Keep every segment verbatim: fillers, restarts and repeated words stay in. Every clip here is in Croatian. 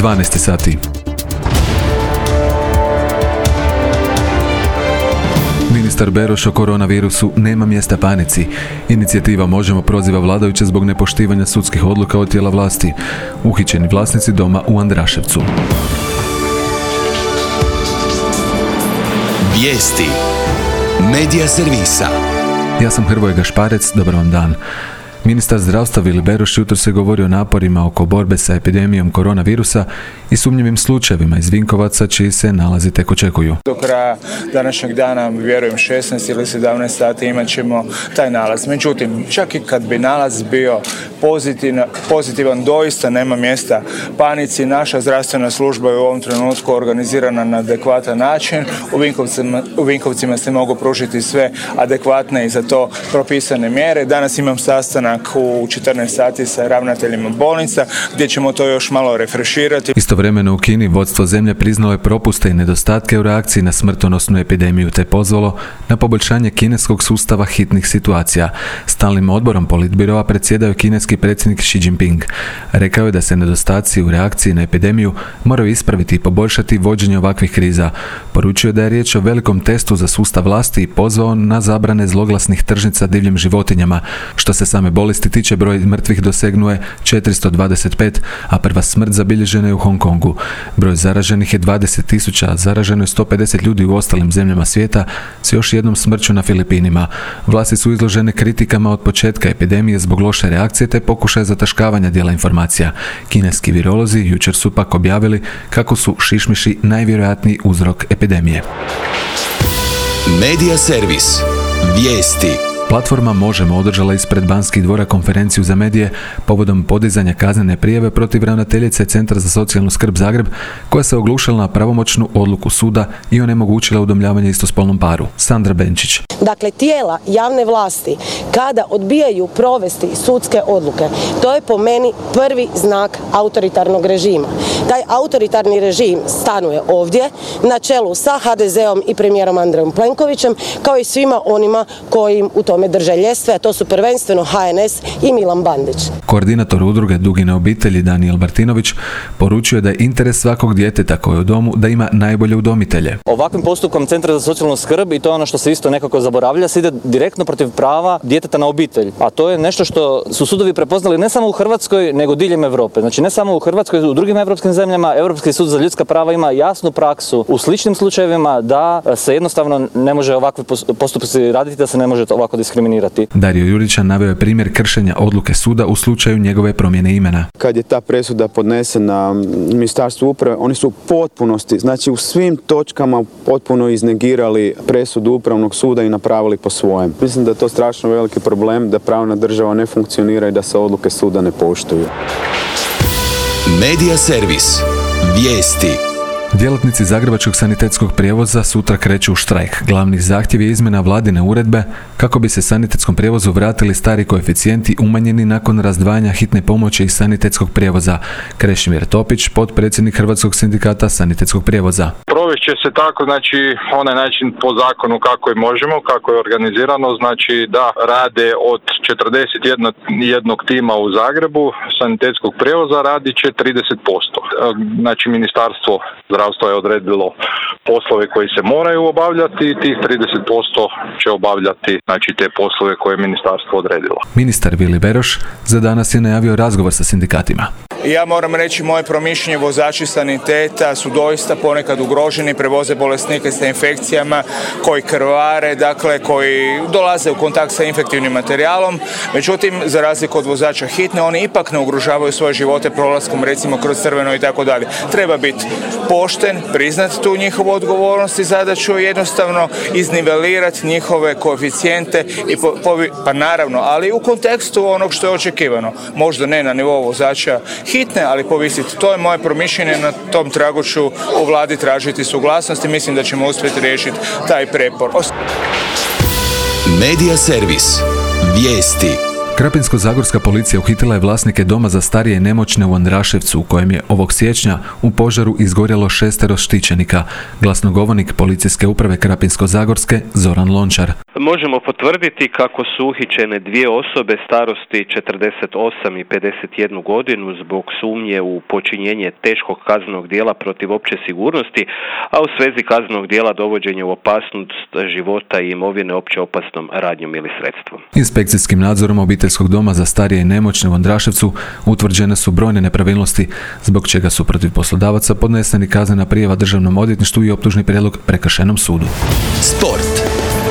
dvanaest sati. Ministar Beroš o koronavirusu nema mjesta panici. Inicijativa Možemo proziva vladajuće zbog nepoštivanja sudskih odluka od tijela vlasti. Uhićeni vlasnici doma u Andraševcu. Vijesti Medija servisa. Ja sam Hrvoje Gašparec, dobar vam dan. Ministar zdravstva Vili Beroš jutro se govori o naporima oko borbe sa epidemijom koronavirusa i sumnjivim slučajevima iz Vinkovaca čiji se nalazi tek očekuju. Do kraja današnjeg dana, vjerujem šesnaest ili sedamnaest sati, imat ćemo taj nalaz. Međutim, čak i kad bi nalaz bio pozitivan, pozitivan doista nema mjesta panici. Naša zdravstvena služba je u ovom trenutku organizirana na adekvatan način. U Vinkovcima, u Vinkovcima se mogu pružiti sve adekvatne i za to propisane mjere. Danas imam sastanak u četrnaest sati sa ravnateljima bolnica gdje ćemo to još malo refreširati. Istovremeno u Kini vodstvo zemlje priznalo je propuste i nedostatke u reakciji na smrtonosnu epidemiju te pozvalo na poboljšanje kineskog sustava hitnih situacija. Stalnim odborom politbiroa predsjedao je kineski predsjednik Xi Jinping. Rekao je da se nedostaci u reakciji na epidemiju moraju ispraviti i poboljšati vođenje ovakvih kriza. Poručio je da je riječ o velikom testu za sustav vlasti i pozvao na zabrane zloglasnih tržnica divljim životinjama. Što se same bolesti tiče, broj mrtvih dosegnuo je četiristo dvadeset pet, a prva smrt zabilježena je u Hong Kongu. Broj zaraženih je dvadeset tisuća, a zaraženo je sto pedeset ljudi u ostalim zemljama svijeta s još jednom smrću na Filipinima. Vlasti su izložene kritikama od početka epidemije zbog loše reakcije te pokušaja zataškavanja dijela informacija. Kineski virolozi jučer su pak objavili kako su šišmiši najvjerojatniji uzrok epidemije. Medija servis. Vijesti. Platforma Možemo održala ispred Banskih dvora konferenciju za medije povodom podizanja kaznene prijave protiv ravnateljice Centra za socijalnu skrb Zagreb, koja se oglušila na pravomoćnu odluku suda i onemogućila udomljavanje istospolnom paru. Sandra Benčić. Dakle, tijela javne vlasti kada odbijaju provesti sudske odluke, to je po meni prvi znak autoritarnog režima. Taj autoritarni režim stanuje ovdje na čelu sa ha de zeom i premijerom Andrejom Plenkovićem, kao i svima onima koji im u tome drže ljestve, a to su prvenstveno ha en es i Milan Bandić. Koordinator udruge Dugine obitelji Danijel Martinović poručuje da je interes svakog djeteta koje je u domu da ima najbolje udomitelje. Ovakvim postupkom Centra za socijalnu skrb, i to je ono što se isto nekako zaboravlja, se ide direktno protiv prava djeteta na obitelj. A to je nešto što su sudovi prepoznali ne samo u Hrvatskoj, nego diljem Europe. Znači ne samo u Hrvatskoj, u drugim europskim zemljama. Europski sud za ljudska prava ima jasnu praksu u sličnim slučajevima da se jednostavno ne može ovakvi postupci raditi, da se ne može ovako diskriminirati. Dario Jurića naveo je primjer kršenja odluke suda u slučaju njegove promjene imena. Kad je ta presuda podnesena Ministarstvu uprave, oni su u potpunosti, znači u svim točkama potpuno iznegirali presudu Upravnog suda i napravili po svojem. Mislim da je to strašno veliki problem, da pravna država ne funkcionira i da se odluke suda ne poštuju. Medija servis. Vijesti. Djelatnici Zagrebačkog sanitetskog prijevoza sutra kreću u štrajk. Glavni zahtjev je izmjena vladine uredbe kako bi se sanitetskom prijevozu vratili stari koeficijenti umanjeni nakon razdvajanja hitne pomoći iz sanitetskog prijevoza. Krešimir Topić, potpredsjednik Hrvatskog sindikata sanitetskog prijevoza. Provest će se tako, znači onaj način po zakonu kako je možemo, kako je organizirano, znači da rade od četrdeset jednog tima u Zagrebu sanitetskog prijevoza radi će trideset posto. Znači ministarstvo zdravstvo je odredilo poslove koji se moraju obavljati i tih trideset posto će obavljati, znači, te poslove koje je ministarstvo odredilo. Ministar Vili Beroš za danas je najavio razgovor sa sindikatima. Ja moram reći, moje promišljenje, vozači saniteta su doista ponekad ugroženi, prevoze bolesnike sa infekcijama, koji krvare, dakle koji dolaze u kontakt sa infektivnim materijalom. Međutim, za razliku od vozača hitne, oni ipak ne ugrožavaju svoje živote prolaskom, recimo kroz crveno i tako dalje. Treba biti pošten, priznati tu njihovu odgovornost i zadaću, jednostavno iznivelirati njihove koeficijente i po, po, pa naravno, ali u kontekstu onog što je očekivano. Možda ne na nivou vozača hitne, ali povisiti. To je moje promišljenje, na tom tragu ću u vladi tražiti suglasnost i mislim da ćemo uspjeti riješiti taj prepor. Medija servis. Vijesti. Krapinsko-zagorska policija uhitila je vlasnike doma za starije i nemoćne u Andraševcu, u kojem je ovog siječnja u požaru izgorjelo šestero štićenika. Glasnogovornik policijske uprave Krapinsko-zagorske Zoran Lončar. Možemo potvrditi kako su uhićene dvije osobe starosti četrdeset osam i pedeset jednu godinu zbog sumnje u počinjenje teškog kaznenog djela protiv opće sigurnosti, a u svezi kaznenog djela dovođenja u opasnost života i imovine opće opasnom radnjom ili sredstvom. Inspekcijskim nadzorom obiteljskog doma za starije i nemoćne u Andraševcu utvrđene su brojne nepravilnosti, zbog čega su protiv poslodavaca podneseni kaznena prijava Državnom odvjetništvu i optužni prijedlog Prekršajnom sudu. Sport.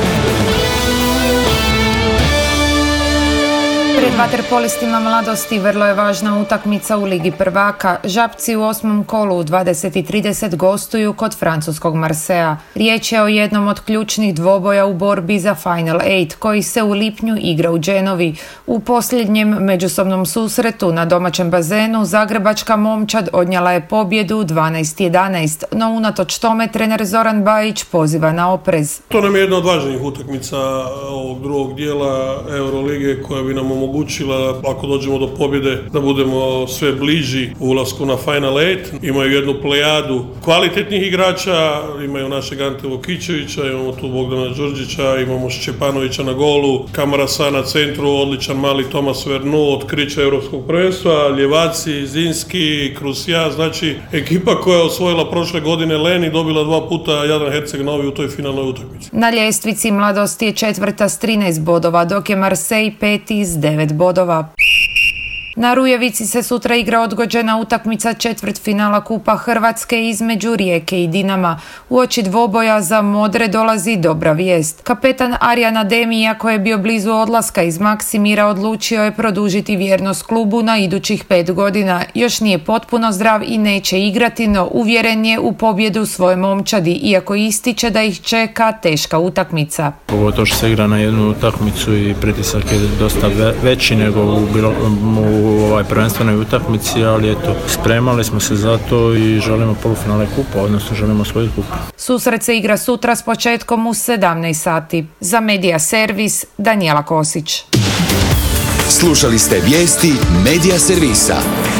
Pred vaterpolistima mladosti vrlo je važna utakmica u Ligi prvaka. Žabci u osmom kolu u dvadeset i trideset gostuju kod francuskog Marseja. Riječ je o jednom od ključnih dvoboja u borbi za Final Eight, koji se u lipnju igra u Genovi. U posljednjem međusobnom susretu na domaćem bazenu zagrebačka momčad odnijela je pobjedu dvanaest jedanaest, no unatoč tome trener Zoran Bajić poziva na oprez. To nam je jedna od važnijih utakmica ovog drugog dijela Eurolige koja bi nam omogućila ako dođemo do pobjede da budemo sve bliži ulasku na Final Eight. Imaju jednu plejadu kvalitetnih igrača, imaju našeg Ante Vokićevića, imamo tu Bogdana Đurđića, imamo Šćepanovića na golu, Kamarasa na centru, odličan mali Tomas Vernu, otkriće europskog prvenstva, Ljevaci, Zinski, Krusija, znači ekipa koja je osvojila prošle godine Len i dobila dva puta Jadran Herceg Novi u toj finalnoj utakmici. Na ljestvici mladosti je četvrta s trinaest bodova, dok je Marsej peti s devet bodova. Na Rujevici se sutra igra odgođena utakmica četvrtfinala Kupa Hrvatske između Rijeke i Dinama. Uoči dvoboja za modre dolazi dobra vijest. Kapetan Arjan Ademi, iako je bio blizu odlaska iz Maksimira, odlučio je produžiti vjernost klubu na idućih pet godina. Još nije potpuno zdrav i neće igrati, no uvjeren je u pobjedu svoje momčadi, iako ističe da ih čeka teška utakmica. Pogotovo što se igra na jednu utakmicu i pritisak je dosta veći nego u, u u ovoj prvenstvenoj utakmici, ali eto, spremali smo se za to i želimo polufinale kupa, odnosno želimo osvojiti kup. Susret se igra sutra s početkom u sedamnaest sati. Za Medija Servis, Danijela Kosić. Slušali ste vijesti Medija Servisa.